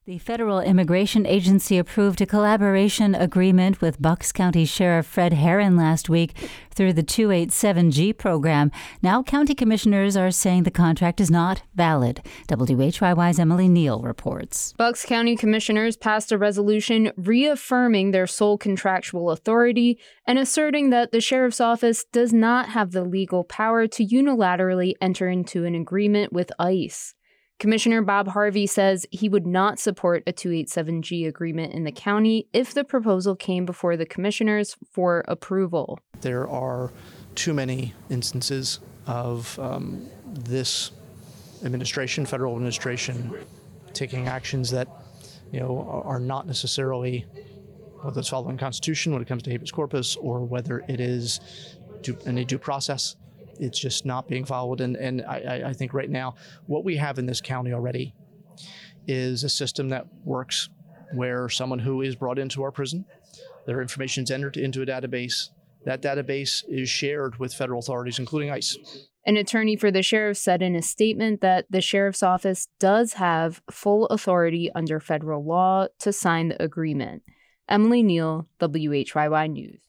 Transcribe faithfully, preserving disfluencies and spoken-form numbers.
The Federal Immigration Agency approved a collaboration agreement with Bucks County Sheriff Fred Herron last week through the two eighty-seven G program. Now county commissioners are saying the contract is not valid. W H Y Y's Emily Neal reports. Bucks County commissioners passed a resolution reaffirming their sole contractual authority and asserting that the sheriff's office does not have the legal power to unilaterally enter into an agreement with ICE. Commissioner Bob Harvey says he would not support a two eighty-seven G agreement in the county if the proposal came before the commissioners for approval. There are too many instances of um, this administration, federal administration, taking actions that, you know, are not necessarily, whether it's following the Constitution when it comes to habeas corpus or whether it is due, any due process. It's just not being followed. And, and I, I think right now, what we have in this county already is a system that works where someone who is brought into our prison, their information is entered into a database. That database is shared with federal authorities, including ICE. An attorney for the sheriff said in a statement that the sheriff's office does have full authority under federal law to sign the agreement. Emily Neal, W H Y Y News.